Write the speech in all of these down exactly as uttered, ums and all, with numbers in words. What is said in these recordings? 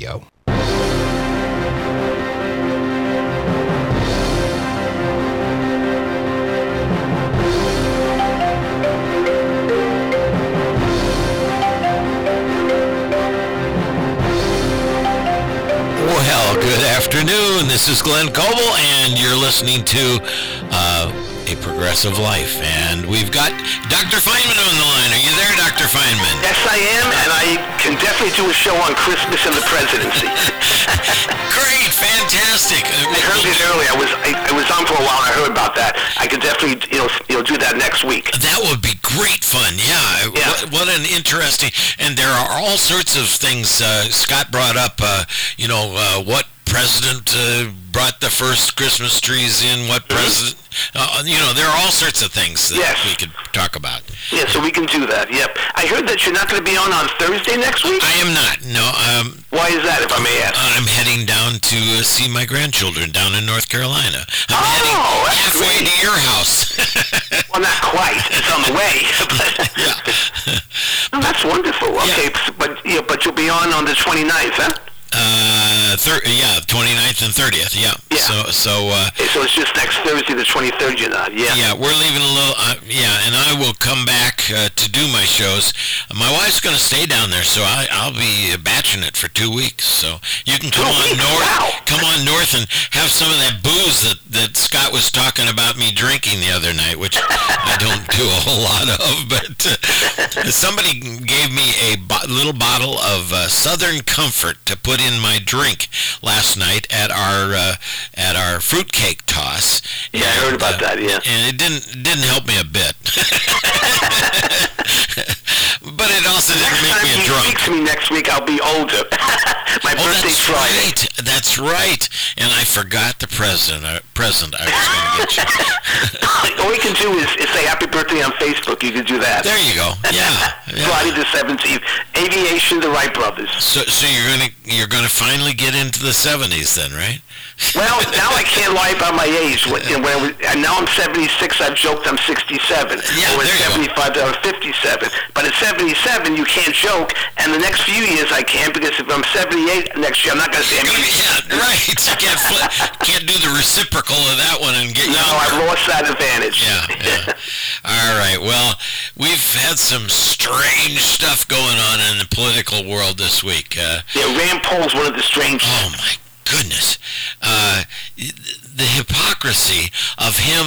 Yo. Well, good afternoon. This is Glenn Coble, and you're listening to uh, A Progressive Life. And we've got Doctor Feynman on the line. Are you there, Doctor Feynman? Yes, I am, and I can definitely do a show on Christmas and the presidency. Great, fantastic. I heard it earlier. I was I, I was on for a while. I heard about that. I could definitely you know you know do that next week. That would be great fun. Yeah. Yeah. What, what an interesting. And there are all sorts of things. Uh, Scott brought up. Uh, you know uh, what president uh, brought the first Christmas trees in? What president? Uh, you know there are all sorts of things that Yes. we could talk about. Yeah, so we can do that. Yep. I heard that you're not going to be on on Thursday next week. I am not. No. Um, Why is that, if I may ask? I'm heading down to uh, see my grandchildren down in North Carolina. I'm Oh, heading that's halfway great. to your house. Well, not quite. It's on the way. Yeah. Oh, that's wonderful. Okay, but yeah, but you'll be on on the twenty-ninth, huh? Uh, thir- yeah, twenty-ninth and thirtieth, yeah. Yeah. So, so, uh, Okay, so it's just next Thursday, the twenty-third, you're not. Yeah. yeah, we're leaving a little, uh, yeah, and I will come back uh, to do my shows. My wife's going to stay down there, so I, I'll be batching it for two weeks. So you can come Two on weeks? north, Wow. come on north and have some of that booze that, that Scott was talking about me drinking the other night, which I don't do a whole lot of, but uh, somebody gave me a bo- little bottle of uh, Southern Comfort to put in my drink last night at our uh, at our fruitcake toss. Yeah, I heard about that, yeah. And it didn't didn't help me a bit. But it also didn't Next make time me a he drunk. speaks to me next week, I'll be older. My Oh, birthday's that's Friday. right. That's right. And I forgot the present. Uh, present I was going to get you. All we can do is, is say happy birthday on Facebook. You can do that. There you go. Yeah. yeah. Friday the seventeenth. Aviation, the Wright brothers. So, so you're gonna you're gonna finally get into the seventies then, right? Well, now I can't lie about my age. When, you know, when I was, and now I'm seventy-six. I've joked I'm sixty-seven. Yeah, or at there you go. seventy-five, I'm fifty-seven. But at seventy-seven, you can't joke. And the next few years, I can because if I'm seventy-eight next year, I'm not going to say I'm Yeah, right. You can't flip, can't do the reciprocal of that one and get No, younger. I've lost that advantage. Yeah, yeah. All right. Well, we've had some strange stuff going on in the political world this week. Uh, Yeah, Rand Paul's one of the strangest. oh my goodness, uh, the hypocrisy of him.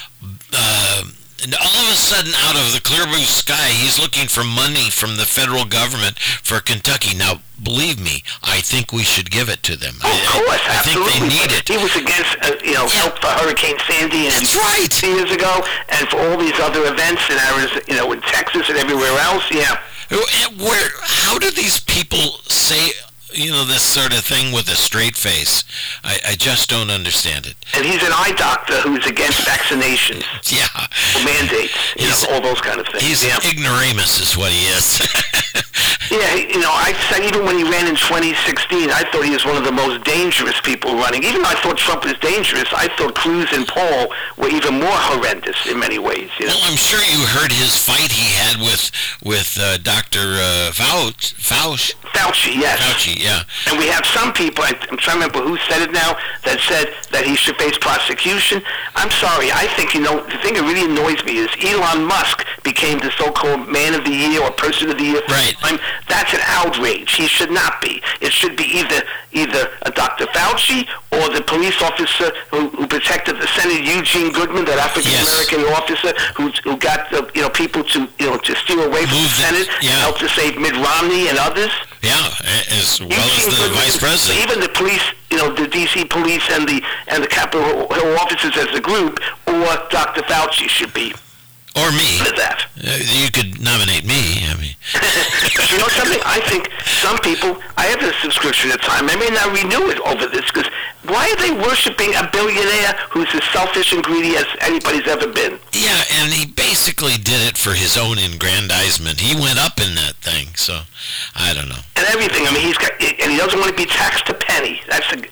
Uh, and all of a sudden, out of the clear blue sky, he's looking for money from the federal government for Kentucky. Now, believe me, I think we should give it to them. Oh, of course, I, I think they absolutely. need it. He was against, uh, you know, help for Hurricane Sandy and That's right. years ago, and for all these other events in Arizona, you know, in Texas and everywhere else. Yeah. Where? How do these people say, you know, this sort of thing with a straight face? I, I just don't understand it. And he's an eye doctor who's against vaccinations, Yeah. mandates, you He's- know, all those kind of things. He's yeah. ignoramus is what he is. Yeah, he- you know, I said even when he ran in twenty sixteen, I thought he was one of the most dangerous people running. Even though I thought Trump was dangerous, I thought Cruz and Paul were even more horrendous in many ways. You know? Well, I'm sure you heard his fight he had with with uh, Doctor Uh, Fauci. Fauci. Fauci, yes. Fauci, yeah. And we have some people, I- I'm trying to remember who said it now, that said that he should face prosecution. I'm sorry, I think, you know, the thing that really annoys me is Elon Musk became the so-called man of the year or person of the year for Right. time. That's an outrage. He should not be. It should be either either a Doctor Fauci or the police officer who, who protected the Senator Eugene Goodman, that African-American officer who, who got the, you know, people to, you know, to steal away from Move the the- Senate, yeah. helped to save Mitt Romney and others. Yeah, as well as Eugene the Goodman, vice president. Even the police, you know, the D C police and the and the Capitol Hill officers as a group, or Doctor Fauci should be Or me. for that. Uh, you could nominate me. I mean, You know something? I think some people, I have a subscription at time, I may not renew it over this, because why are they worshiping a billionaire who's as selfish and greedy as anybody's ever been? yeah, and he basically did it for his own aggrandizement. He went up in that thing, so I don't know. And everything. I mean, he's got, and he doesn't want to be taxed a penny. That's a, so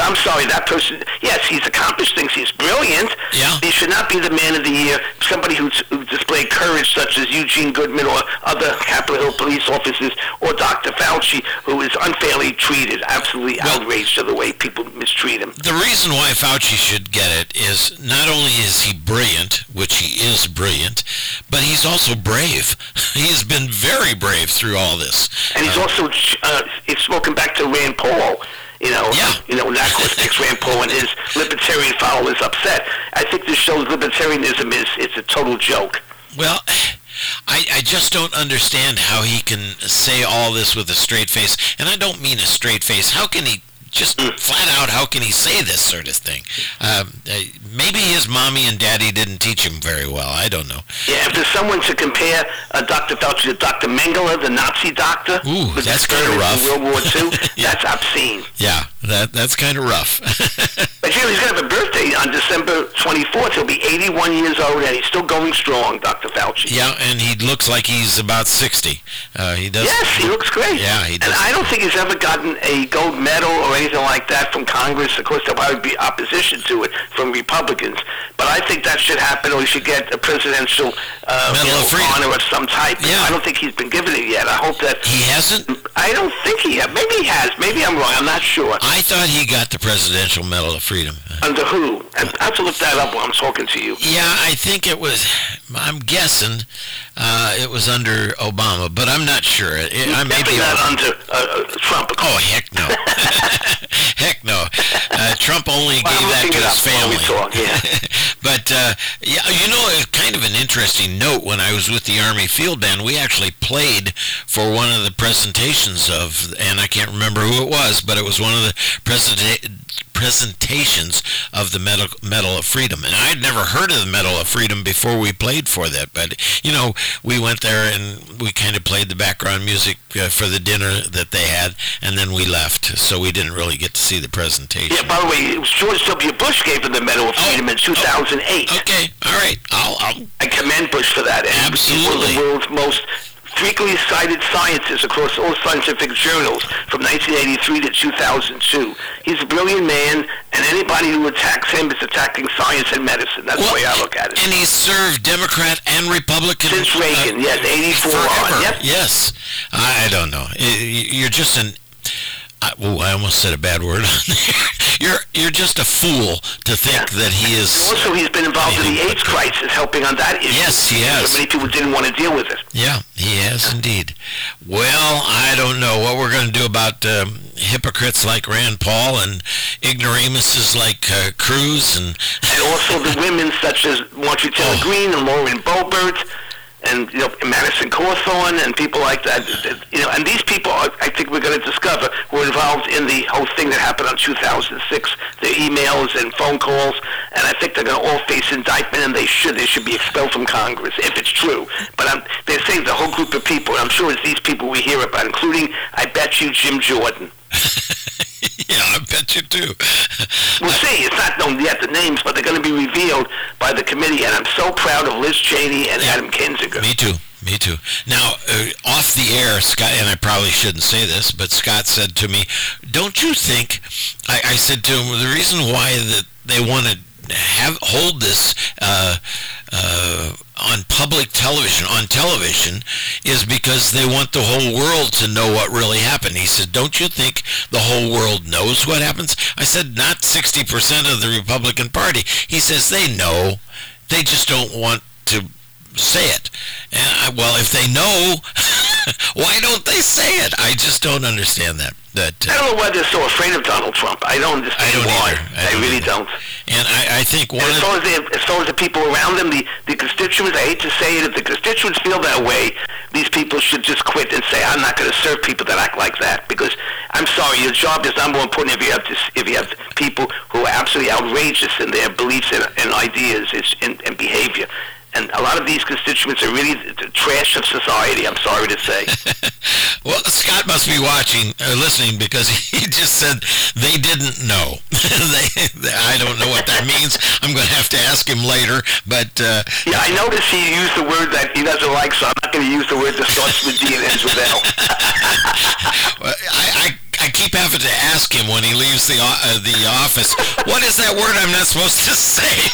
I'm sorry, that person, yes, he's accomplished things. He's brilliant. Yeah. He should not be the man of the year, somebody who's, who displayed courage such as Eugene Goodman or other Capitol Hill police officers or Doctor Fauci, who is unfairly treated, absolutely well, outraged at the way people mistreat him. The reason why Fauci should get it is not only is he brilliant, which he is brilliant, but he's also brave. He's been very brave through all this. And he's uh, also uh, he's spoken back to Rand Paul. You know, yeah. you know, that makes Rand Paul and his libertarian followers upset. I think this shows libertarianism is it's a total joke. Well, I, I just don't understand how he can say all this with a straight face. And I don't mean a straight face. How can he just mm. flat out, how can he say this sort of thing? Um, uh, maybe his mommy and daddy didn't teach him very well. I don't know. Yeah, if there's someone to compare uh, Doctor Fauci to Doctor Mengele, the Nazi doctor, Ooh, that's kind of rough. In World War Two, yeah. That's obscene. Yeah, that that's kind of rough. But you know, he's going to have a birthday on December twenty-fourth. He'll be eighty-one years old, and he's still going strong, Doctor Fauci. Yeah, and he looks like he's about sixty. Uh, he does. Yes, he looks great. Yeah, he does. And I don't think he's ever gotten a gold medal or anything like that from Congress. Of course, there'll probably be opposition to it from Republicans. But I think that should happen, or he should get a presidential uh, Medal of Freedom. honor of some type. Yeah. I don't think he's been given it yet. I hope that... He hasn't? I don't think he has. Maybe he has. Maybe I'm wrong. I'm not sure. I thought he got the Presidential Medal of Freedom. Under who? I have to look that up while I'm talking to you. Yeah, I think it was, I'm guessing uh, it was under Obama, but I'm not sure. It, I may be not under uh, Trump. Oh, heck no. Heck no. Uh, Trump only well, gave that to his family. Talk, yeah. But, uh, yeah, you know, it's kind of an interesting note. When I was with the Army Field Band, we actually played for one of the presentations of, and I can't remember who it was, but it was one of the presenta- presentations of the Medal, Medal of Freedom. And I had never heard of the Medal of Freedom before we played for that. But, you know, we went there and we kind of played the background music uh, for the dinner that they had, and then we left. So we didn't really get to see the presentation. Yeah, by the way, it was George W. Bush gave him the Medal of Freedom oh, in two thousand eight. Oh, okay, all right. I'll, I'll... I commend Bush for that. And absolutely. He's one of the world's most frequently cited scientists across all scientific journals from nineteen eighty-three to two thousand two. He's a brilliant man, and anybody who attacks him is attacking science and medicine. That's well, the way I look at it. And he's served Democrat and Republican. Since Reagan, uh, yes, eighty-four forever. on. Yep. Yes. I don't know. You're just an... I, oh, I almost said a bad word. You're you're just a fool to think yeah. that he is... Also, he's been involved in the AIDS crisis, helping on that issue. Yes, he has. So many people didn't want to deal with it. Yeah, he has indeed. Well, I don't know what we're going to do about um, hypocrites like Rand Paul and ignoramuses like uh, Cruz and... and also the women such as Marjorie Taylor oh. Greene and Lauren Boebert, and you know Madison Cawthorn and people like that, you know, and these people are, I think we're going to discover were involved in the whole thing that happened on two thousand six, their emails and phone calls, and I think they're going to all face indictment, and they should they should be expelled from Congress if it's true. But I'm, they're saying the whole group of people, and I'm sure it's these people we hear about, including, I bet you, Jim Jordan. Yeah, I bet you do. We'll see. It's not known yet, the names, but they're going to be revealed by the committee, and I'm so proud of Liz Cheney and Adam Kinzinger. Me too. Me too. Now, uh, off the air, Scott, and I probably shouldn't say this, but Scott said to me, don't you think, I, I said to him, the reason why that they want to have hold this uh, uh, on public television, on television, is because they want the whole world to know what really happened. He said, don't you think the whole world knows what happens? I said, not sixty percent of the Republican Party. He says, they know. They just don't want to say it. And I, well, if they know, why don't they say it? I just don't understand that. That uh, I don't know why they're so afraid of Donald Trump. I don't understand I don't why. Either. I, I don't really either. don't. And I, I think one and as of far as, they, as far as the people around them, the, the constituents, I hate to say it, if the constituents feel that way, these people should just quit and say, I'm not going to serve people that act like that. Because, I'm sorry, your job is not more important if you have this, if you have people who are absolutely outrageous in their beliefs and, and ideas and, and behavior. And a lot of these constituents are really the trash of society, I'm sorry to say. Well, Scott must be watching or listening, because he just said they didn't know. they, they, I don't know what that means. I'm going to have to ask him later. But uh, yeah, I noticed he used the word that he doesn't like, so I'm not going to use the word that starts with D and ends with L. Well, I, I I keep having to ask him when he leaves the uh, the office, what is that word I'm not supposed to say?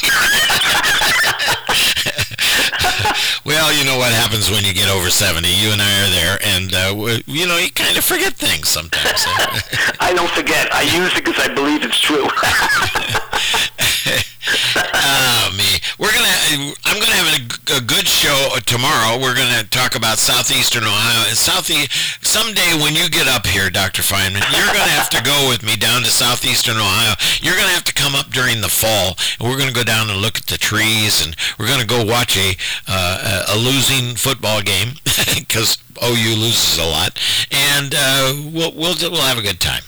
Well, you know what happens when you get over seventy. You and I are there, and, uh, you know, you kind of forget things sometimes. I don't forget. I use it because I believe it's true. Oh, me. We're gonna. I'm gonna have a, a good show tomorrow. We're gonna talk about southeastern Ohio and southie. Someday when you get up here, Doctor Feynman, you're gonna have to go with me down to southeastern Ohio. You're gonna have to come up during the fall, and we're gonna go down and look at the trees, and we're gonna go watch a uh, a losing football game because O U loses a lot, and uh, we'll we'll we'll have a good time.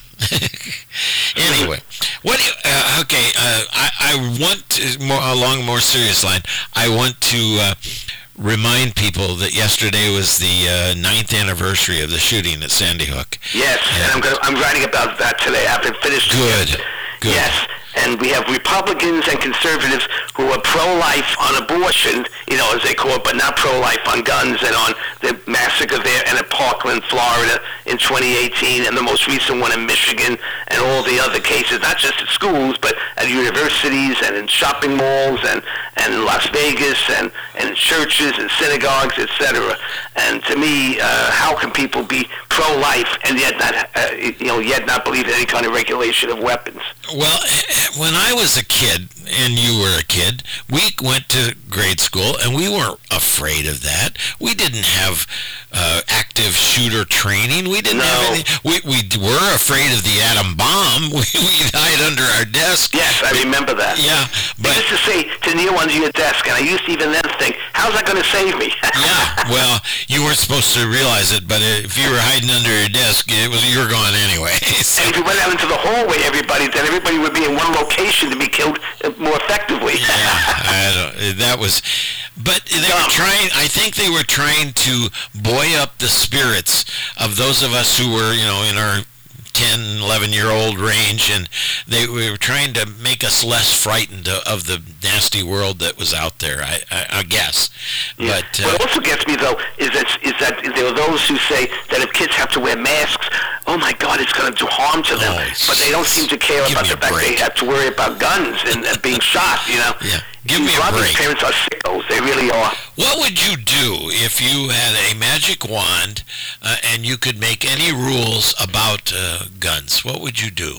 Anyway, what? Uh, okay, uh, I I want to, more along a more serious line. I want to uh, remind people that yesterday was the uh, ninth anniversary of the shooting at Sandy Hook. Yes, and, and I'm gonna, I'm writing about that today. I've been finished. Good. Good. Yes. And we have Republicans and conservatives who are pro-life on abortion, you know, as they call it, but not pro-life on guns and on the massacre there and at Parkland, Florida in twenty eighteen, and the most recent one in Michigan, and all the other cases, not just at schools, but at universities and in shopping malls and, and in Las Vegas and, and in churches and synagogues, et cetera. And to me, uh, how can people be pro-life and yet not, uh, you know, yet not believe in any kind of regulation of weapons? Well, when I was a kid, and you were a kid, we went to grade school, and we weren't afraid of that. We didn't have uh, active shooter training. We didn't no. have any. We, we were afraid of the atom bomb. We, we hide under our desk. Yes, I remember that. Yeah, but... I used to say to kneel under your desk, and I used to even then think, how's that going to save me? Yeah, well, you weren't supposed to realize it, but if you were hiding under your desk, it was you were gone anyway. So. And if you went out into the hallway, everybody, then everybody would be in one location to be killed more effectively. Yeah, I don't, that was, but they were trying, I think they were trying to buoy up the spirits of those of us who were, you know, in our ten, eleven-year-old range, and they were trying to make us less frightened of the nasty world that was out there, I, I, I guess. Yeah. But uh, what also gets me, though, is that, is that there are those who say that if kids have to wear masks, oh, my God, it's going to do harm to them. Oh, but they don't seem to care about the fact they have to worry about guns and, and being shot, you know. Yeah. Give me a a break. Parents are sickos. They really are. What would you do if you had a magic wand uh, and you could make any rules about uh, guns? What would you do?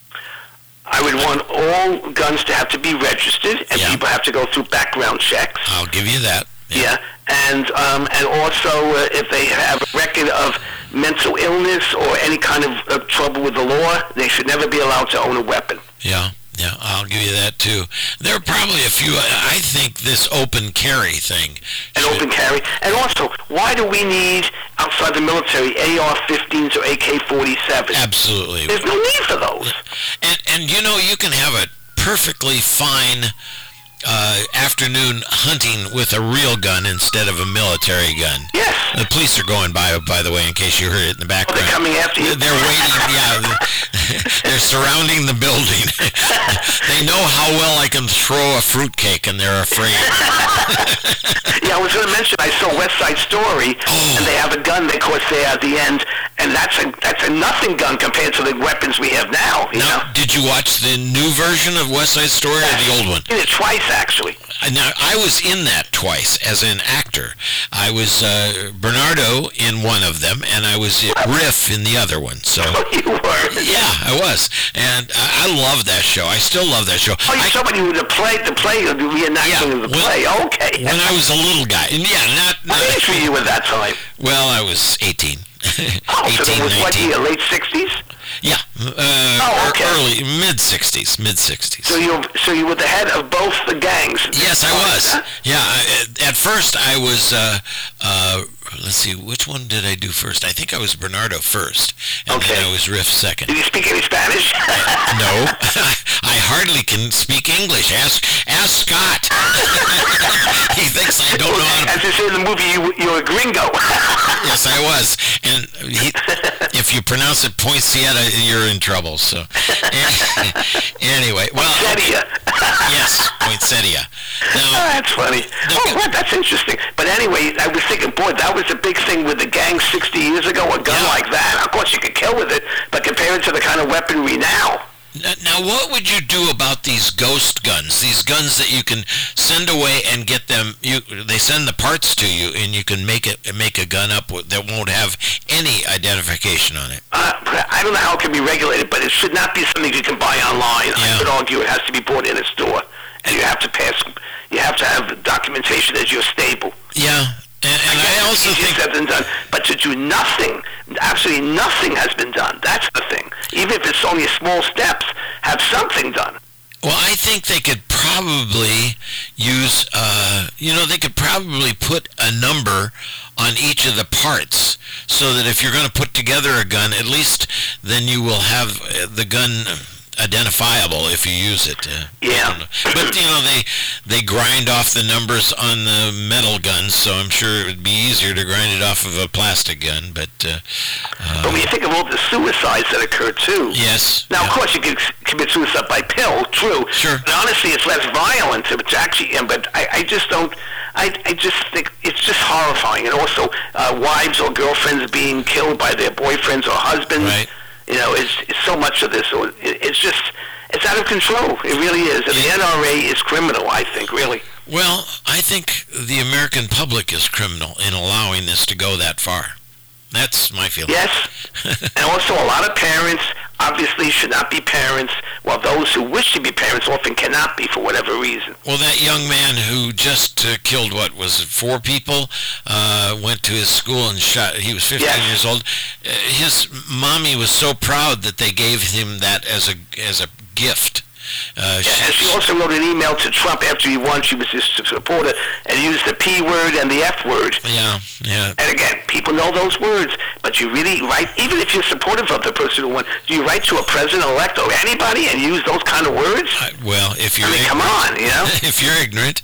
I would want all guns to have to be registered, and yeah. people have to go through background checks. I'll give you that. Yeah, yeah. and um, and also uh, if they have a record of mental illness or any kind of uh, trouble with the law, they should never be allowed to own a weapon. Yeah. Yeah, I'll give you that, too. There are probably a few, I think this open carry thing. An should... open carry. And also, why do we need, outside the military, A R fifteens or A K forty-sevens? Absolutely. There's no need for those. And, and you know, you can have a perfectly fine uh, afternoon hunting with a real gun instead of a military gun. Yes. The police are going by, by the way, in case you heard it in the background. Oh, they're coming after you. They're waiting, yeah. They're surrounding the building. They know how well I can throw a fruitcake, and they're afraid. Yeah, I was going to mention, I saw West Side Story, oh. and they have a gun, of course, there at the end, and that's a that's a nothing gun compared to the weapons we have now. You now, know? Did you watch the new version of West Side Story or the old one? I did it twice, actually. Now, I was in that twice as an actor. I was uh, Bernardo in one of them, and I was Riff in the other one. So oh, you were? Yeah, I was. And I, I love that show. I still love that show. Oh, you're I, somebody who the play, the play, the reenacting yeah, of the when, play. Okay. When I was a little guy. And yeah, not... not How age were you at that time? Well, I was eighteen. Oh, eighteen, so it was what year, late sixties? Yeah. Uh, oh, okay. Early, mid-sixties, mid-sixties. So you so you were the head of both the gangs? Yes, I was. Yeah, I, at first I was, uh, uh, let's see, which one did I do first? I think I was Bernardo first, and okay. then I was Riff second. Did you speak any Spanish? No. I hardly can speak English. Ask, ask Scott. He thinks I don't know how to... As they say in the movie, you, you're a gringo. Yes, I was. And he, if you pronounce it poinsettia, you're in trouble. So, anyway, well, okay. Yes, poinsettia. Now, Oh, that's funny. Oh, what? That's interesting. But anyway, I was thinking, boy, that was a big thing with the gang sixty years ago, a gun Yeah. like that. Of course, you could kill with it, but compared to the kind of weaponry now, N- Now, what would you do about these ghost guns? These guns that you can send away and get them. You they send the parts to you, and you can make it make a gun up with- that won't have any identification on it. uh, I don't know how it can be regulated, but it should not be something you can buy online. I Yeah. would argue it has to be bought in a store, and you have to pass. You have to have documentation that you're stable. Yeah, and, and I also Easier think said than done. But to do nothing, absolutely nothing has been done. That's the thing. Even if it's only small steps, have something done. Well, I think they could probably use, uh, you know, they could probably put a number on each of the parts so that if you're going to put together a gun, at least then you will have uh, the gun identifiable if you use it. Uh, Yeah. I don't know. But, you know, they they grind off the numbers on the metal guns, so I'm sure it would be easier to grind it off of a plastic gun. But, uh, uh, But when you think of all the suicides that occur too. yes. Now, yeah. of course, you can c- commit suicide by pill, true. Sure. But honestly, it's less violent. It's actually, yeah, but I, I just don't. I, I just think it's just horrifying. And also, uh, wives or girlfriends being killed by their boyfriends or husbands. Right. You know, it's, it's so much of this. So it, it's just, it's out of control. It really is. And the N R A is criminal, I think, really. Well, I think the American public is criminal in allowing this to go that far. That's my feeling. Yes. And also, a lot of parents obviously should not be parents, while those who wish to be parents often cannot be for whatever reason. Well, that young man who just uh, killed, what was it, four people, uh, went to his school and shot, he was fifteen Yes. years old. Uh, his mommy was so proud that they gave him that as a, as a gift. Uh, And she also wrote an email to Trump after he won. She was his supporter and used the P word and the F word. Yeah, yeah. And again, people know those words, but you really write, even if you're supportive of the person who won, do you write to a president-elect or anybody and use those kind of words? I, well, if you're I mean, come ignorant- on, you know? if you're ignorant,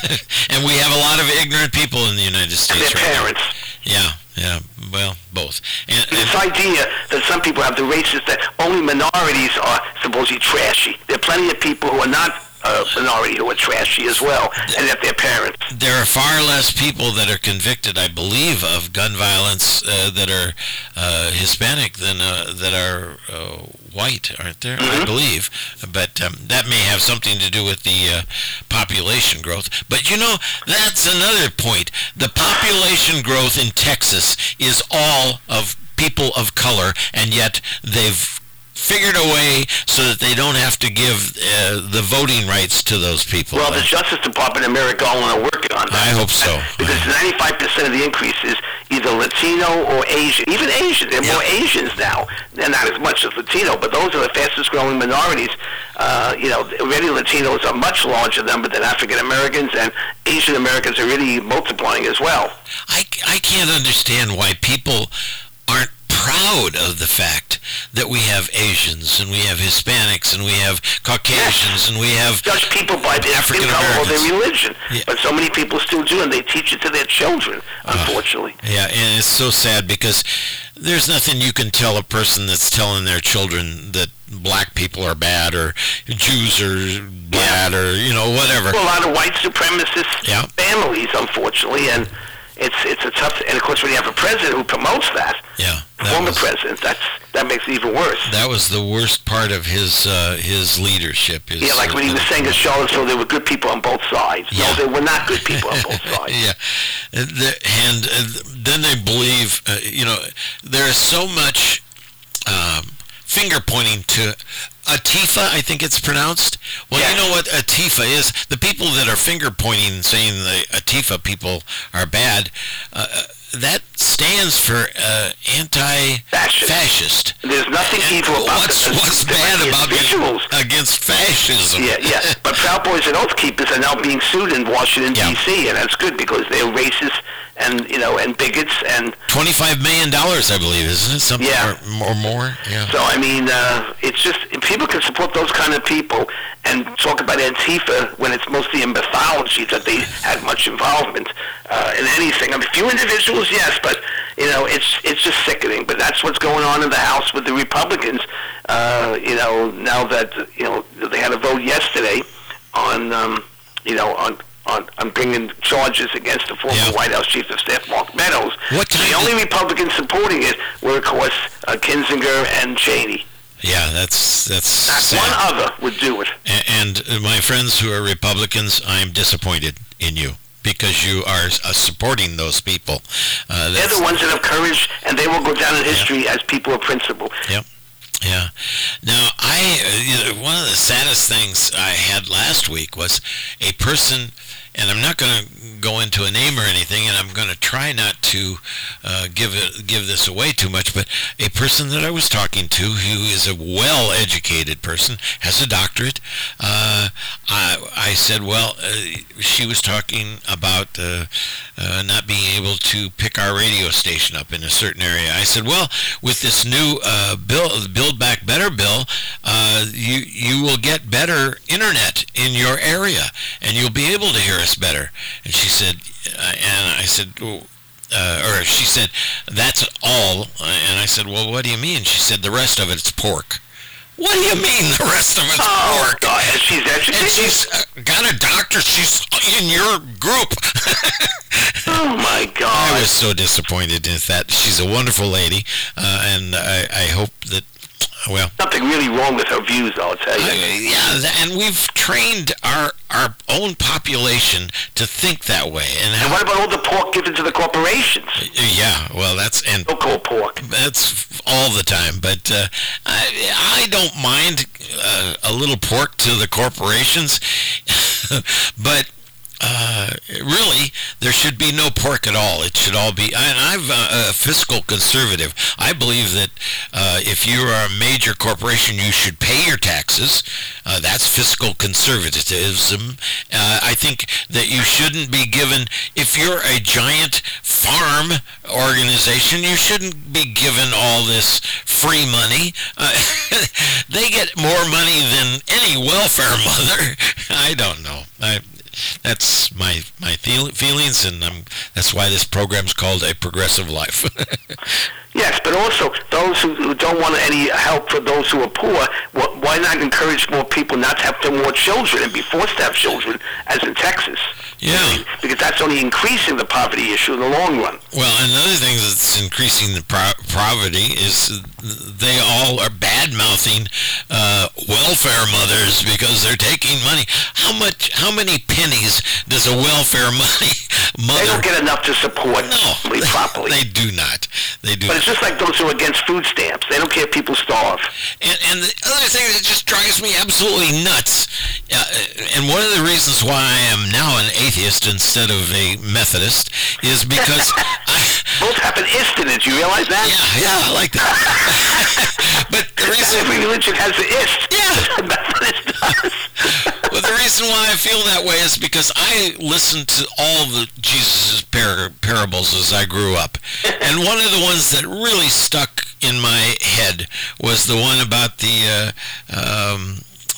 and we have a lot of ignorant people in the United States Their right now. parents. Yeah, yeah, well, both. And, and This idea that some people have the racist that only minorities are supposedly trashy. There are plenty of people who are not a minority who are trashy as well, and that they're parents. there are far less people that are convicted, I believe, of gun violence uh, that are uh, Hispanic than uh, that are uh, white, aren't there? I Mhm. believe, but um, that may have something to do with the uh, population growth. But you know, that's another point. The population growth in Texas is all of people of color, and yet they've figured a way so that they don't have to give uh, the voting rights to those people. Well, the Justice Department and Merrick Garland are working on that. I hope so. Because ninety-five percent of the increase is either Latino or Asian. Even Asian. There are more Yeah. Asians now. They're not as much as Latino, but those are the fastest growing minorities. Uh, you know, already Latinos are much larger number than African Americans, and Asian Americans are really multiplying as well. I, I can't understand why people aren't proud of the fact that we have Asians and we have Hispanics and we have Caucasians and we have Judge people by their skin African color or their Americans. religion. Yeah. But so many people still do, and they teach it to their children, unfortunately. Yeah, and it's so sad because there's nothing you can tell a person that's telling their children that black people are bad or Jews are bad or, you know, whatever. Well, a lot of white supremacist Yeah. families, unfortunately, and it's it's a tough. And of course, when you have a president who promotes that, Yeah, the that former was, president, that's that makes it even worse. that was the worst part of his uh, his leadership. Is, Yeah, like when he was saying in Charlottesville, there were good people on both sides. Yeah. No, there were not good people on both sides. Yeah, and, the, and uh, then they believe, uh, you know, there is so much um, finger pointing to Antifa, I think it's pronounced. Well, Yes. you know what Antifa is? The people that are finger pointing and saying the Antifa people are bad, uh, that stands for uh, anti-fascist. There's nothing And evil about what's, them. what's They're bad like about being individuals. against fascism? Yeah, yeah. But Proud Boys and Oath Keepers are now being sued in Washington, Yeah. D C, and that's good because they're racist and, you know, and bigots. And twenty-five million dollars, I believe, isn't it? Something Yeah. or, or more? Yeah. so, I mean, uh, it's just, if people can support those kind of people and talk about Antifa when it's mostly in mythology that they had much involvement uh, in anything. I mean, few individuals, yes, but, you know, it's it's just sickening. But that's what's going on in the House with the Republicans. Uh, you know, now that, you know, they had a vote yesterday on um, you know on. On, on bringing charges against the former yeah. White House Chief of Staff, Mark Meadows. What time the only Republicans supporting it were, of course, uh, Kinzinger and Cheney. Yeah, that's that's Not sad. one other would do it. And, and my friends who are Republicans, I'm disappointed in you because you are uh, supporting those people. Uh, They're the ones that have courage, and they will go down in history yeah. as people of principle. Yep. Yeah. Now, I uh, you know, one of the saddest things I had last week was a person, and I'm not going to go into a name or anything, and I'm going to try not to uh, give it, give this away too much, but a person that I was talking to who is a well-educated person, has a doctorate, uh, I, I said, well, uh, she was talking about uh, uh, not being able to pick our radio station up in a certain area. I said, well, with this new uh, bill, Build Back Better bill, uh, you you will get better internet in your area, and you'll be able to hear us better. And she said, uh, and I said, uh, or she said, that's all. And I said, well, what do you mean? She said, the rest of it's pork. What do you mean the rest of it's oh, pork? God, and she's educated. And she's uh, got a doctor. She's in your group. Oh, my God. I was so disappointed in that. She's a wonderful lady, uh, and I, I hope that, well... Something really wrong with her views, I'll tell you. I, yeah, and we've trained our our own population to think that way. And, and how, what about all the pork given to the corporations? Yeah, well, that's... and so-called pork. That's all the time, but uh, I, I don't mind uh, a little pork to the corporations, but... Uh, really, there should be no pork at all. It should all be, and I'm a, a fiscal conservative. I believe that uh, if you are a major corporation, you should pay your taxes. Uh, that's fiscal conservatism. Uh, I think that you shouldn't be given, if you're a giant farm organization, you shouldn't be given all this free money. Uh, they get more money than any welfare mother. I don't know. I, That's my my feel, feelings, and um, that's why this program's called A Progressive Life. Yes, but also those who, who don't want any help for those who are poor, wh- why not encourage more people not to have to have more children and be forced to have children, as in Texas? Yeah. Because that's only increasing the poverty issue in the long run. Well, another thing that's increasing the pro- poverty is they all are bad-mouthing uh, welfare mothers because they're taking money. How much? How many pennies does a welfare money mother... They don't get enough to support no, family properly. They do not. They do. But it's just like those who are against food stamps. They don't care if people starve. And, and the other thing that just drives me absolutely nuts, uh, and one of the reasons why I am now an atheist instead of a Methodist, is because I... Both have an ist in it. You realize that? Yeah, yeah, I like that. But the reason... Every religion has an ist. Yeah. Methodist does. Well, the reason why I feel that way is because I listened to all the Jesus' par- parables as I grew up. And one of the ones that really stuck in my head was the one about the uh, um,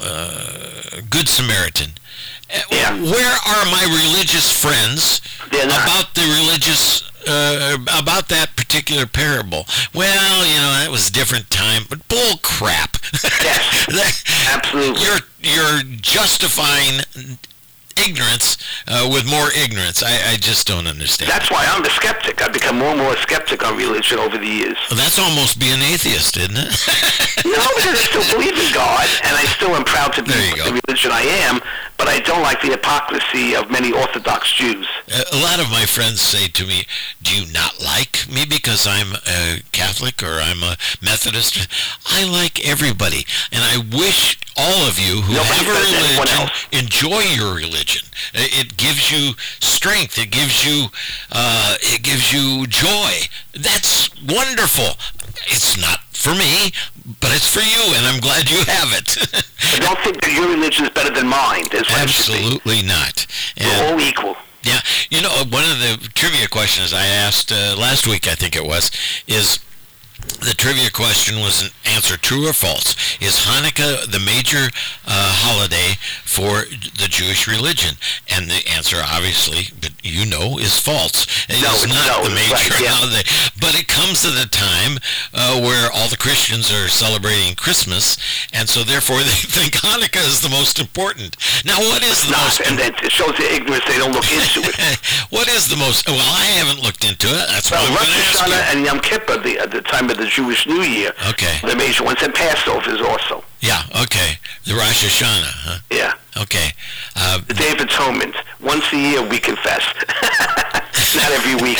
uh, Good Samaritan. Yeah. Where are my religious friends about the religious, uh, about that particular parable? Well, you know, that was a different time, but bull crap. Yes, absolutely. You're, you're justifying ignorance uh, with more ignorance. I, I just don't understand. That's why I'm a skeptic. I've become more and more a skeptic on religion over the years. Well, that's almost being atheist, isn't it? No, because I still believe in God, and I still am proud to be the religion I am, but I don't like the hypocrisy of many Orthodox Jews. A lot of my friends say to me, do you not like me because I'm a Catholic or I'm a Methodist? I like everybody, and I wish all of you who Nobody have a religion enjoy your religion. It gives you strength. It gives you, uh, it gives you joy. That's wonderful. It's not for me, but it's for you, and I'm glad you have it. I don't think that your religion is better than mine. Absolutely not. And we're all equal. Yeah. You know, one of the trivia questions I asked uh, last week, I think it was, is the trivia question was an answer true or false. Is Hanukkah the major uh, holiday for the Jewish religion? And the answer, obviously, but you know, is false. It no, is not no, the major right, yeah. holiday. But it comes at a time uh, where all the Christians are celebrating Christmas, and so therefore they think Hanukkah is the most important. Now, what is it's the not, most... and it shows their ignorance. They don't look into it. What is the most... Well, I haven't looked into it. That's well, what I'm going to Rosh ask you. Hashanah and Yom Kippur, the, at the time of the Jewish New Year, Okay. the major ones, and Passover is also. Yeah, okay. The Rosh Hashanah, huh? Yeah. Okay. Uh, The Day of Atonement. Once a year we confess. Not every week.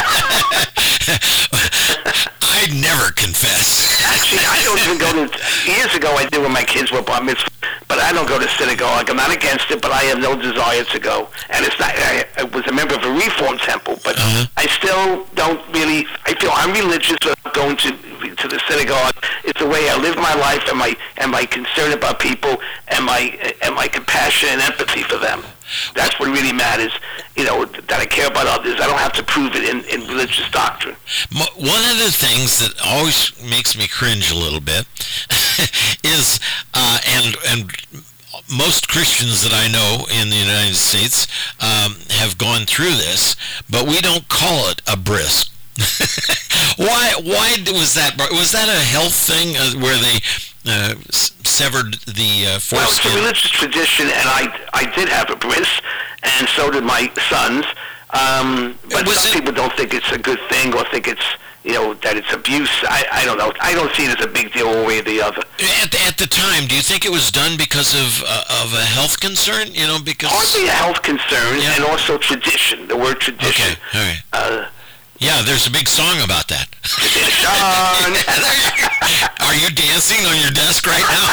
I never confess. Actually, I don't even go to... Years ago I did when my kids were bar mitzvah, but I don't go to synagogue. I'm not against it, but I have no desire to go. And it's not... I, I was a member of a Reform temple, but Uh-huh. I still don't really... I feel I'm religious about going to to the synagogue. It's the way I live my life, and my and my concern about people, and my and my compassion and empathy for them. That's what really matters. You know, that I care about others. I don't have to prove it in, in religious doctrine. One of the things that always makes me cringe a little bit is, uh, and and most Christians that I know in the United States um, have gone through this, but we don't call it a bris. why? Why was that? Was that a health thing uh, where they uh, severed the uh, foreskin? Well, it's a religious tradition, and I I did have a bris, and so did my sons. Um, but Was some it- people don't think it's a good thing, or think it's, you know, that it's abuse. I, I don't know. I don't see it as a big deal one way or the other. At, at the time, do you think it was done because of uh, of a health concern? You know, because Partly a health concern, Yeah. and also tradition. The word tradition. Okay, all right. Uh, Yeah, there's a big song about that. Sean! Are you dancing on your desk right now?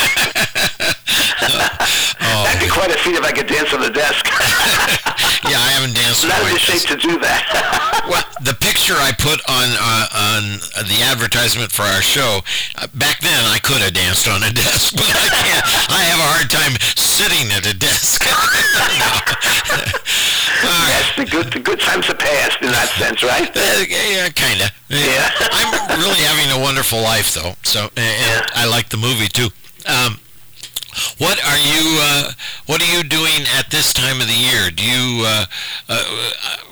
oh, That'd be quite a feat if I could dance on the desk. yeah, I haven't danced I'm on not in my the shape desk. to do that. Well, the picture I put on uh, on the advertisement for our show, uh, back then I could have danced on a desk, but I can't. I have a hard time sitting at a desk. uh, Yes, the good the good times are past in that sense, right? Uh, yeah, kind of. Yeah. I'm really having a wonderful life, though. So, and Yeah. I like the movie too. Um, what are you? Uh, what are you doing at this time of the year? Do you? Uh, uh,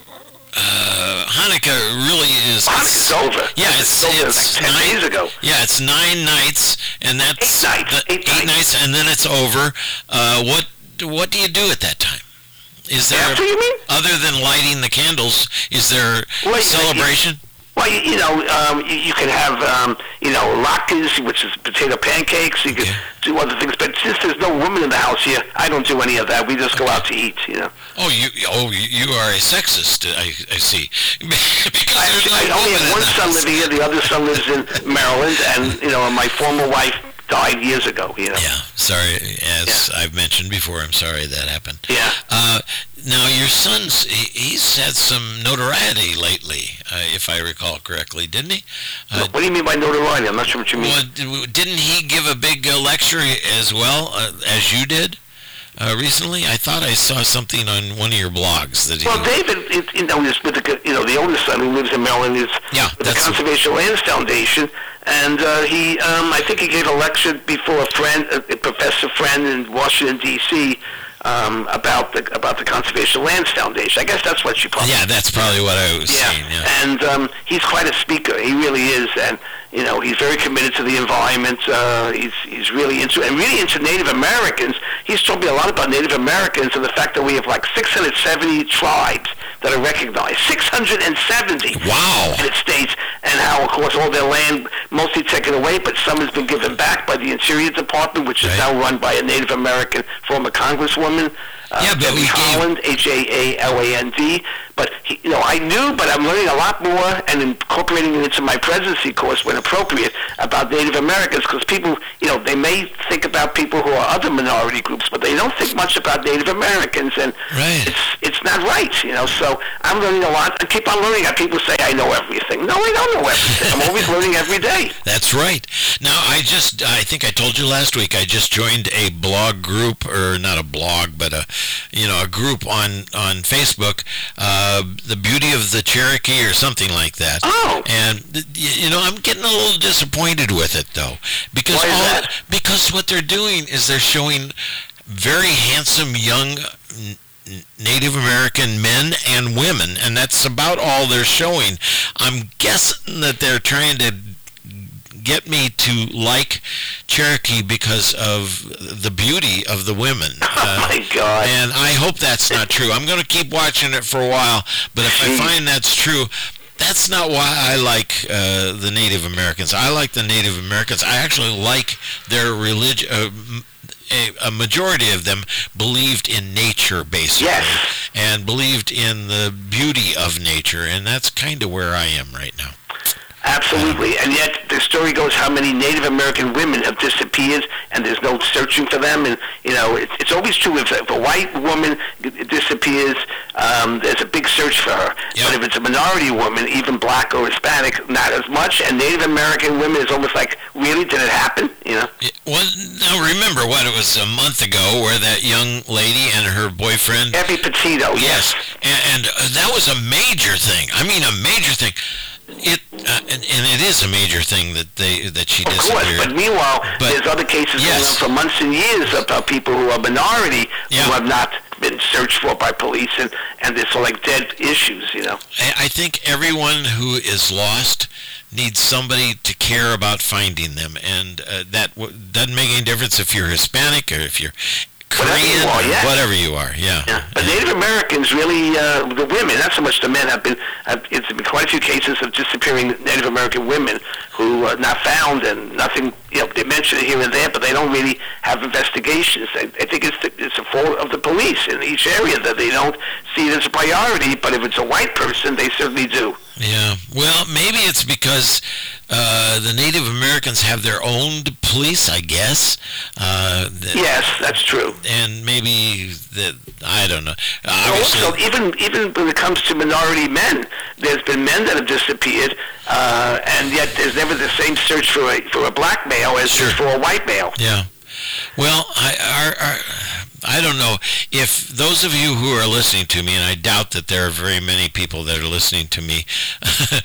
uh, Hanukkah really is. Hanukkah's over. Yeah, it's over it's ten nine, days ago. Yeah, it's nine nights, and that's Eight nights, the- eight nights. nights, and then it's over. Uh, what What do you do at that time? Is there, After, you mean? other than lighting the candles, is there Well, a you- celebration? Well, you, you know, um, you, you can have, um, you know, latkes, which is potato pancakes. You can Okay. do other things, but since there's no woman in the house here, I don't do any of that. We just go out to eat, you know. Oh, you oh you you are a sexist. I I see. Because I, there's no I only woman have in one the son house. living here. The other son lives in Maryland, and, you know, my former wife died years ago, you know. Yeah, sorry. As I've mentioned before, I'm sorry that happened. Yeah. Uh, now your son's he, he's had some notoriety lately, uh, if I recall correctly, didn't he? Uh, What do you mean by notoriety? I'm not sure what you mean. well, d- didn't he give a big uh, lecture as well uh, as you did uh, recently? I thought I saw something on one of your blogs that he. Well, David, it, you know, is with the, you know, the oldest son who lives in Maryland is Yeah, with the that's- Conservation Lands Foundation, and uh, he, um, I think he gave a lecture before a friend, a, a professor friend in Washington D C Um, about the about the Conservation Lands Foundation. I guess that's what you probably. yeah, that's probably what I was Yeah, saying. Yeah. and um, he's quite a speaker. He really is, and you know he's very committed to the environment. Uh, he's he's really into and really into Native Americans. He's told me a lot about Native Americans and the fact that we have like six hundred seventy tribes that are recognized. six hundred seventy. Wow. United States, and how of course all their land mostly taken away, but some has been given back by the Interior Department, which is Right. now run by a Native American former Congresswoman. Uh, Yeah, but we Debbie gave- Holland, H A A L A N D. But, he, you know, I knew, but I'm learning a lot more and incorporating it into my presidency course when appropriate about Native Americans, because people, you know, they may think about people who are other minority groups, but they don't think much about Native Americans, and Right. it's it's not right, you know. So I'm learning a lot. I keep on learning. People say I know everything. No, I don't a weapon. I'm always learning every day. That's right. Now, I just, I think I told you last week, I just joined a blog group, or not a blog, but a, you know, a group on, on Facebook, uh, The Beauty of the Cherokee or something like that. Oh. And, you know, I'm getting a little disappointed with it, though. Because Why is all, that? Because what they're doing is they're showing very handsome young Native American men and women, and that's about all they're showing. I'm guessing that they're trying to get me to like Cherokee because of the beauty of the women. Oh, my God. And I hope that's not true. I'm going to keep watching it for a while, but if I find that's true, that's not why I like uh, the Native Americans. I like the Native Americans. I actually like their religion. Uh, A, a majority of them believed in nature, basically, yes. and believed in the beauty of nature, and that's kind of where I am right now. Absolutely, and yet the story goes how many Native American women have disappeared, and there's no searching for them. And you know, it, it's always true if, if a white woman disappears, um, there's a big search for her. Yep. But if it's a minority woman, even black or Hispanic, not as much. And Native American women is almost like, really, did it happen? You know? It, well, now remember what it was a month ago, where that young lady and her boyfriend. Evie Petito. Yes, and, and uh, that was a major thing. I mean, a major thing. It uh, and, and it is a major thing that they that she Of disappeared. course, but meanwhile, But- there's other cases yes. going on for months and years about people who are minority Yeah. who have not been searched for by police, and, and there's like dead issues, you know. I, I think everyone who is lost needs somebody to care about finding them, and uh, that w- doesn't make any difference if you're Hispanic or if you're Whatever you Korean are, or yeah. whatever you are. Yeah. Yeah. But Native Americans really, uh, the women, not so much the men, have been, have, it's been quite a few cases of disappearing Native American women who are not found, and nothing, you know, they mention it here and there, but they don't really have investigations. I, I think it's the, it's a fault of the police in each area that they don't see it as a priority, but if it's a white person, they certainly do. Yeah. Well, maybe it's because uh, the Native Americans have their own police, I guess. Uh, that, Yes, that's true. And maybe that, I don't know. Well, Obviously, also, even even when it comes to minority men, there's been men that have disappeared, uh, and yet there's never the same search for a for a black male as Sure. is for a white male. yeah. Well, I, our, our, I don't know if those of you who are listening to me, and I doubt that there are very many people that are listening to me uh,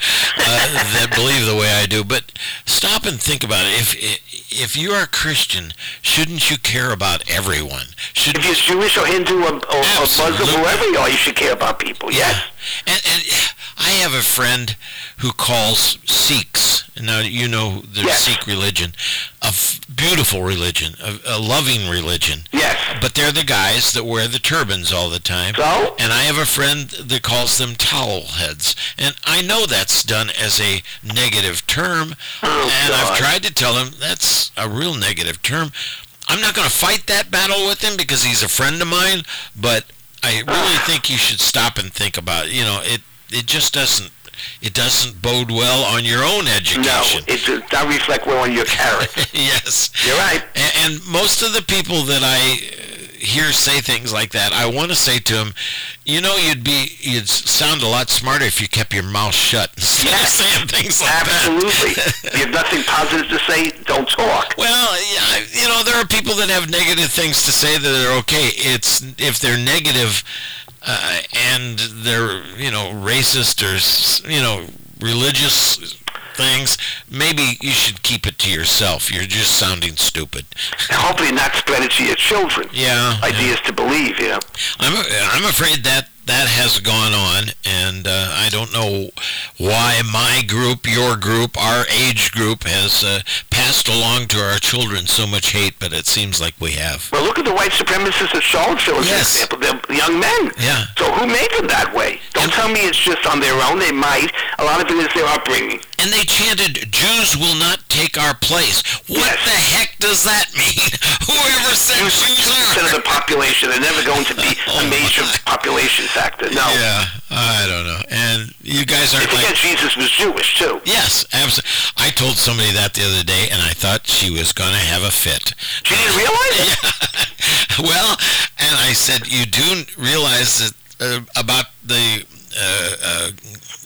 that believe the way I do, but stop and think about it. If if you are a Christian, shouldn't you care about everyone? Should If you're Jewish or Hindu or, or, or Muslim, Absolutely. whoever you are, you should care about people. Yes. And, and I have a friend who calls Sikhs, now you know the Yes. Sikh religion, a f- beautiful religion, a, a loving religion. Yes. But they're the guys that wear the turbans all the time. So? And I have a friend that calls them towel heads. And I know that's done as a negative term. Oh, and I've God. tried to tell him that's a real negative term. I'm not going to fight that battle with him because he's a friend of mine, but I really think you should stop and think about it. You know, it, it just doesn't, it doesn't bode well on your own No, education. it does not reflect well on your character. Yes. You're right. And, and most of the people that I uh, hear say things like that, I want to say to them, you know, you'd be, you'd sound a lot smarter if you kept your mouth shut instead of saying things like Absolutely. that. If you have nothing positive to say, don't talk. Well, yeah, you know, there are people that have negative things to say that are okay. It's if they're negative uh, and they're, you know, racist or, s- you know, religious things, maybe you should keep it to yourself. You're just sounding stupid. And hopefully not spread it to your children. Yeah. yeah. Ideas to believe, you know. I'm I'm afraid that that has gone on, and uh, I don't know why my group, your group, our age group has uh, passed along to our children so much hate, but it seems like we have. Well, look at the white supremacists at Charlottesville, as an Yes. example. They're young men. Yeah. So who made them that way? Don't tell me it's just on their own. They might. A lot of it is their upbringing. And they chanted, "Jews will not take our place." What Yes. the heck does that mean? Whoever said Jews Percent of are? the population are never going to be Oh, a major my. population factor. No. Yeah, I don't know. And you guys They aren't forget like... Jesus was Jewish, too. Yes, absolutely. I told somebody that the other day, and I thought she was going to have a fit. She didn't realize it? Yeah. Well, and I said, you do realize that uh, about the uh, uh,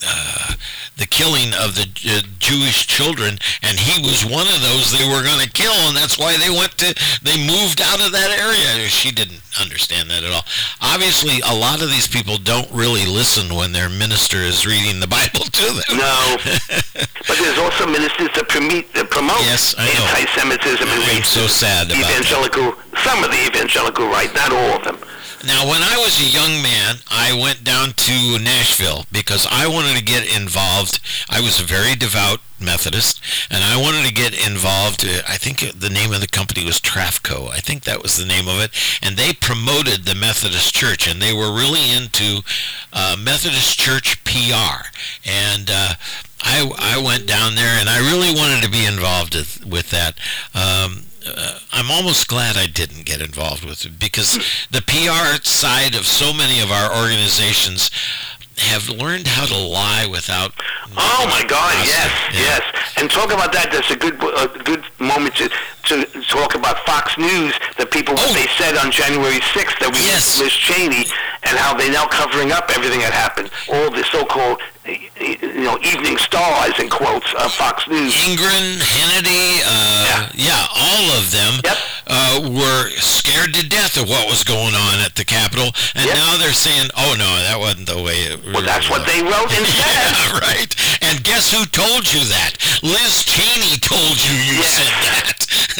uh, the killing of the uh, Jewish children, and he was one of those they were going to kill, and that's why they went to, they moved out of that area. She didn't understand that at all. Obviously, a lot of these people don't really listen when their minister is reading the Bible to them. No. But there's also ministers that promote, that promote yes, I know. anti-Semitism and I'm racism. so sad about evangelical, that. Some of the evangelical right, not all of them. Now, when I was a young man, I went down to Nashville because I wanted to get involved. I was a very devout Methodist, and I wanted to get involved. Uh, I think the name of the company was Trafco. I think that was the name of it. And they promoted the Methodist Church, and they were really into uh, Methodist Church P R. And uh, I, I went down there, and I really wanted to be involved with, with that. Um, Uh, I'm almost glad I didn't get involved with it, because the P R side of so many of our organizations have learned how to lie without... Oh, my God, yes, yeah. yes. And talk about that, that's a good a good moment to, to talk about Fox News, the people, what oh. they said on January sixth, that we yes. Liz Cheney, and how they're now covering up everything that happened. All the so-called, you know, evening stars, in quotes, of Fox News. Ingrid, Hannity, uh, yeah. yeah, all of them yep. uh, were scared to death of what was going on at the Capitol, and yep. now they're saying, oh, no, that wasn't the way it Well, that's what they wrote instead. Yeah, right. And guess who told you that? Liz Cheney told you you yes. said that.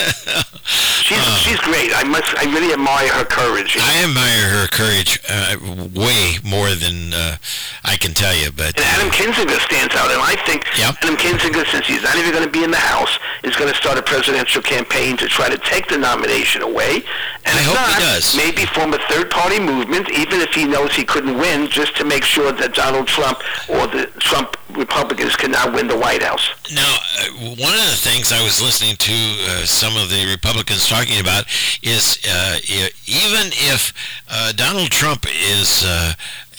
she's, uh, she's great. I must. I really admire her courage. I admire her courage uh, way more than uh, I can tell you. But and Adam Kinzinger stands out, and I think yep. Adam Kinzinger, since he's not even going to be in the House, is going to start a presidential campaign to try to take the nomination away. And I if hope not, he does. Maybe form a third-party movement, even if he knows he couldn't win, just to make sure that Donald Trump or the Trump Republicans cannot win the White House. Now, uh, one of the things I was listening to uh, some of the Republicans talking about is uh, even if uh, Donald Trump is uh,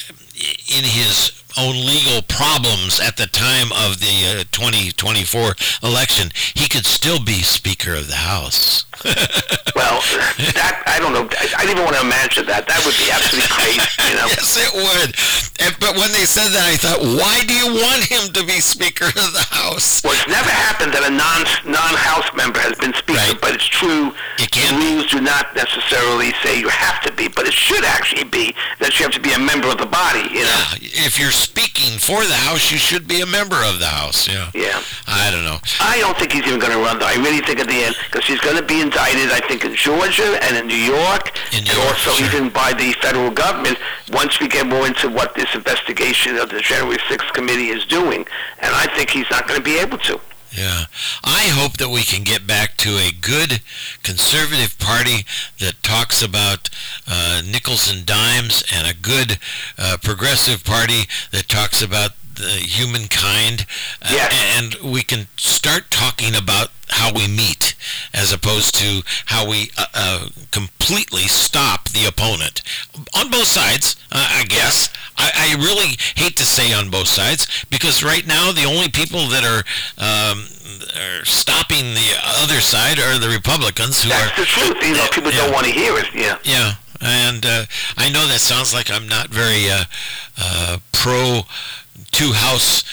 in his own legal problems at the time of the uh, twenty twenty-four election, he could still be Speaker of the House. Well, that, I don't know. I, I didn't even want to imagine that. That would be absolutely crazy, you know? Yes, it would. And, but when they said that, I thought, why do you want him to be Speaker of the House? Well, it's never happened that a non, non-House member has been Speaker, right. But it's true. It can the rules do not necessarily say you have to be, but it should actually be that you have to be a member of the body, you know? Yeah, if you're speaking for the House, you should be a member of the House, yeah. Yeah. I don't know. I don't think he's even going to run, though. I really think at the end, because he's going to be indicted, I think, in Georgia and in New York, in New and York, also sure. even by the federal government, once we get more into what this investigation of the January sixth committee is doing. And I think he's not going to be able to. Yeah. I hope that we can get back to a good conservative party that talks about uh, nickels and dimes, and a good uh, progressive party that talks about the humankind. Uh, yes. And we can start talking about how we meet, as opposed to how we uh, uh, completely stop the opponent. On both sides, uh, I guess. I, I really hate to say on both sides, because right now the only people that are, um, are stopping the other side are the Republicans. Who That's are, the truth. You know, people yeah. don't want to hear it. Yeah. Yeah. And uh, I know that sounds like I'm not very uh, uh, pro two-house,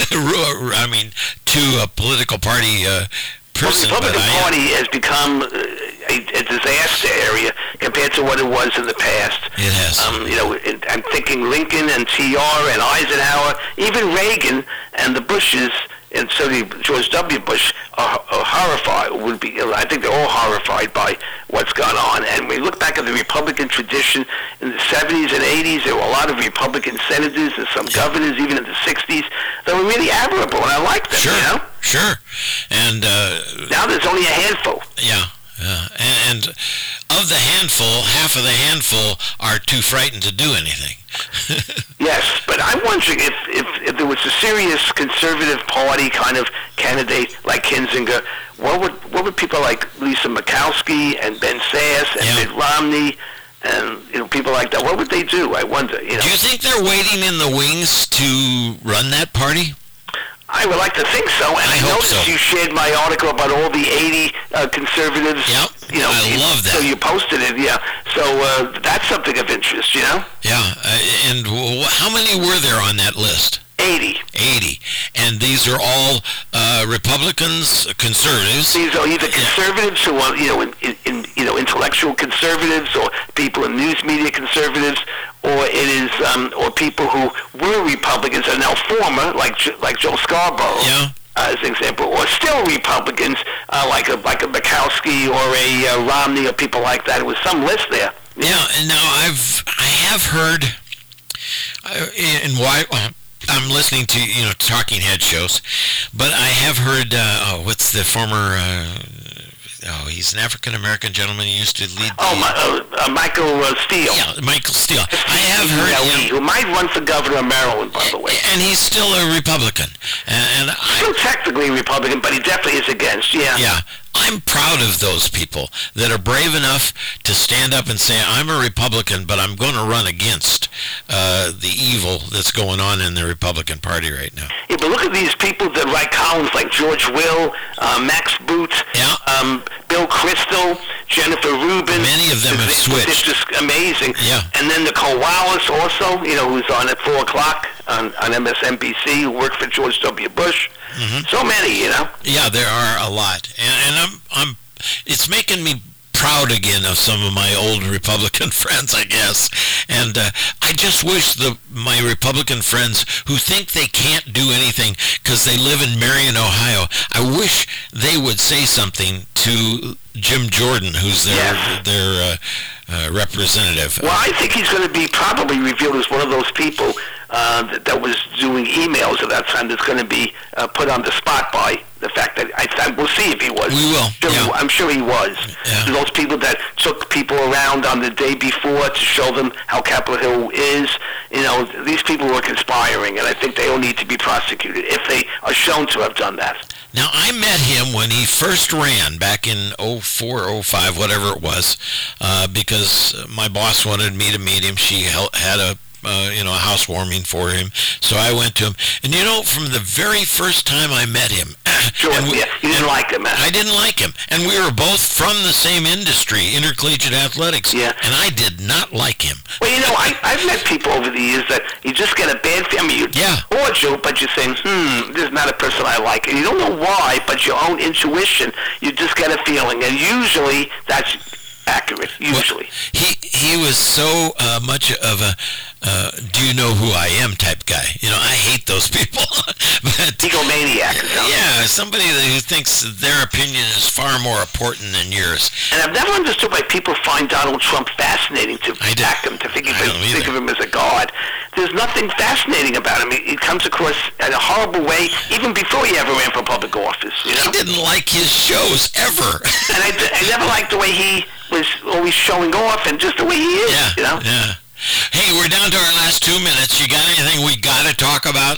I mean, to a political party uh, person. Well, the Republican but I, Party has become a, a disaster area compared to what it was in the past. It has. Um, you know, it, I'm thinking Lincoln and T R and Eisenhower, even Reagan and the Bushes, and certainly George W. Bush are, are horrified. Would be, I think they're all horrified by what's gone on. And when we look back at the Republican tradition in the seventies and eighties, there were a lot of Republican senators and some governors, even in the sixties, that were really admirable, and I like them. Sure, you know? sure. And uh, now there's only a handful. Yeah. Yeah, and, and of the handful, half of the handful are too frightened to do anything. Yes, but I'm wondering if, if, if there was a serious conservative party kind of candidate like Kinzinger, what would what would people like Lisa Murkowski and Ben Sasse and yeah. Mitt Romney and you know people like that, what would they do? I wonder. You know? Do you think they're waiting in the wings to run that party? I would like to think so, and I, I noticed so. you shared my article about all the eighty uh, conservatives. Yep, you know, I you, love that. So you posted it, yeah. So uh, that's something of interest, you know. Yeah, uh, and w- how many were there on that list? eighty. eighty. And these are all uh, Republicans, conservatives. These are either conservatives who are, you know, in, in, you know, intellectual conservatives, or people in news media conservatives, or it is, um, or people who were Republicans and now former, like like Joe Scarborough. Yeah. Uh, as an example, or still Republicans, uh, like a like a Bukowski or a uh, Romney or people like that. It was some list there. Yeah, and now I've I have heard uh, in why well, I'm listening to you know talking head shows, but I have heard uh, oh what's the former uh, oh he's an African American gentleman who used to lead. Oh, the, my, uh, uh, Michael uh, Steele. Yeah, Michael Steele. I have heard him, who might run for governor of Maryland, by the way. And he's still a Republican, and, and I, still technically a Republican, but he definitely is against. Yeah. Yeah. I'm proud of those people that are brave enough to stand up and say, I'm a Republican, but I'm going to run against uh, the evil that's going on in the Republican Party right now. Yeah, but look at these people that write columns like George Will, uh, Max Boot, yeah. um, Bill Kristol, Jennifer Rubin. Many of them have switched. It's just amazing. Yeah. And then Nicole Wallace also, you know, who's on at four o'clock on, on M S N B C, who worked for George W. Bush. Mm-hmm. So many, you know. Yeah, there are a lot. And, and I'm, I'm, it's making me proud again of some of my old Republican friends, I guess. And uh, I just wish the my Republican friends who think they can't do anything because they live in Marion, Ohio, I wish they would say something to Jim Jordan, who's their yes. their uh, uh, representative. Well, I think he's going to be probably revealed as one of those people uh, that, that was doing emails at that time that's going to be uh, put on the spot by the fact that I, I we'll see if he was. We will. Sure, yeah. I'm sure he was. Yeah. Those people that took people around on the day before to show them how Capitol Hill is. You know, these people were conspiring, and I think they all need to be prosecuted if they are shown to have done that. Now, I met him when he first ran back in oh four, oh five, whatever it was, uh, because my boss wanted me to meet him. She had a Uh, you know, a housewarming for him. So I went to him. And, you know, from the very first time I met him... Sure, and we, yeah, you didn't like him, man. I didn't like him. And we were both from the same industry, intercollegiate athletics. Yeah. And I did not like him. Well, you know, I, I've met people over the years that you just get a bad feeling. I mean, you yeah. cordial, but you're saying, hmm, this is not a person I like. And you don't know why, but your own intuition, you just get a feeling. And usually, that's accurate, usually. Well, he he was so uh, much of a uh, do you know who I am type guy. You know, I hate those people. But egomaniac. Yeah, somebody who thinks their opinion is far more important than yours. And I've never understood why people find Donald Trump fascinating to back him, to think of, him, think of him as a god. There's nothing fascinating about him. He, he comes across in a horrible way, even before he ever ran for public office. You know? I didn't like his shows, ever. And I, I never liked the way he was always showing off, and just the way he is, yeah, you know? Yeah. Hey, we're down to our last two minutes. You got anything we got to talk about?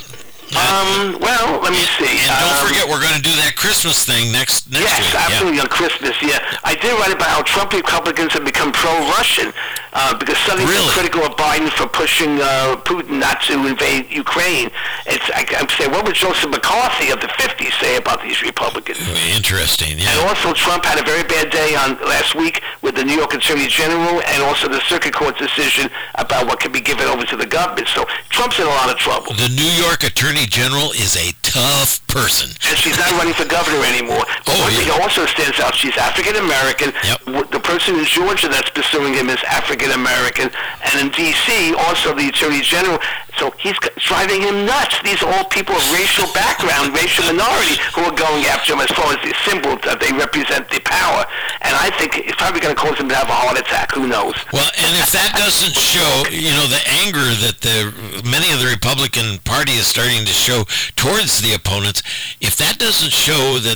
Um, well, let me see. And don't um, forget, we're going to do that Christmas thing next next yes, week. Yes, absolutely, yeah. on Christmas, yeah. I did write about how Trump Republicans have become pro-Russian uh, because suddenly really? they're critical of Biden for pushing uh, Putin not to invade Ukraine. It's, I, I'm saying, what would Joseph McCarthy of the fifties say about these Republicans? Interesting, yeah. And also, Trump had a very bad day on last week with the New York Attorney General and also the Circuit Court decision about what can be given over to the government. So Trump's in a lot of trouble. The New York Attorney General is a tough person. And she's not running for governor anymore. But oh, one yeah. thing also stands out, she's African American. Yep. The person in Georgia that's pursuing him is African American. And in D C, also the Attorney General. So he's driving him nuts. These are all people of racial background, racial minority, who are going after him as far as the symbol that they represent the power. And I think it's probably going to cause him to have a heart attack. Who knows? Well, and if that doesn't show, you know, the anger that the many of the Republican Party is starting to show towards the opponents, if that doesn't show that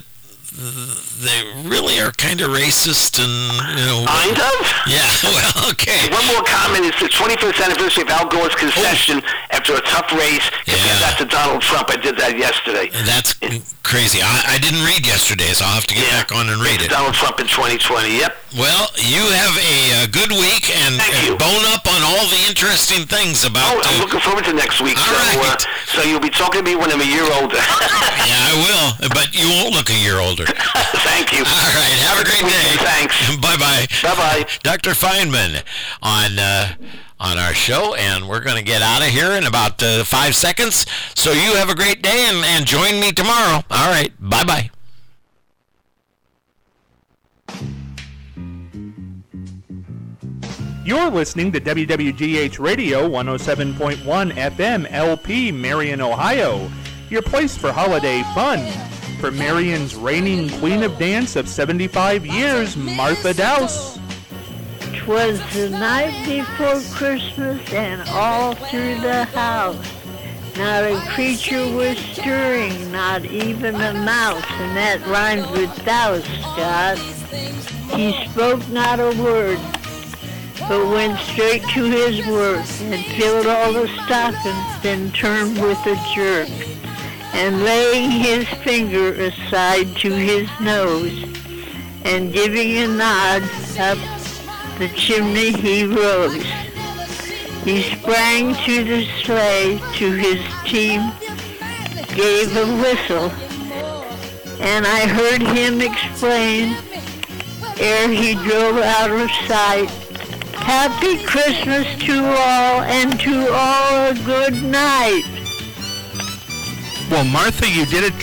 they really are kind of racist and, you know... Kind of? Yeah, well, okay. One more comment is the twenty-first anniversary of Al Gore's concession oh. after a tough race. Compare yeah. that to Donald Trump. I did that yesterday. That's crazy. I, I didn't read yesterday's. I'll have to get yeah. back on and read it. Donald Trump in twenty twenty, yep. Well, you have a, a good week, and, and bone up on all the interesting things about... Oh, I'm uh, looking forward to next week. All so, right. uh, so you'll be talking to me when I'm a year older. Yeah, I will, but you won't look a year older. Thank you. All right, have a great day. Thanks. Bye-bye. Bye-bye. Doctor Feynman on uh, on our show, and we're going to get out of here in about uh, five seconds. So you have a great day, and, and join me tomorrow. All right, bye-bye. You're listening to W W G H Radio one oh seven point one F M L P, Marion, Ohio, your place for holiday fun. For Marion's reigning queen of dance of seventy-five years, Martha Dowse. 'Twas the night before Christmas, and all through the house not a creature was stirring, not even a mouse, and that rhymes with Dowse, Scott. He spoke not a word, but went straight to his work, and filled all the stockings, then turned with a jerk, and laying his finger aside to his nose, and giving a nod, up the chimney he rose. He sprang to the sleigh, to his team gave a whistle, and I heard him explain, ere he drove out of sight, Happy Christmas to all, and to all a good night. Well, Martha, you did it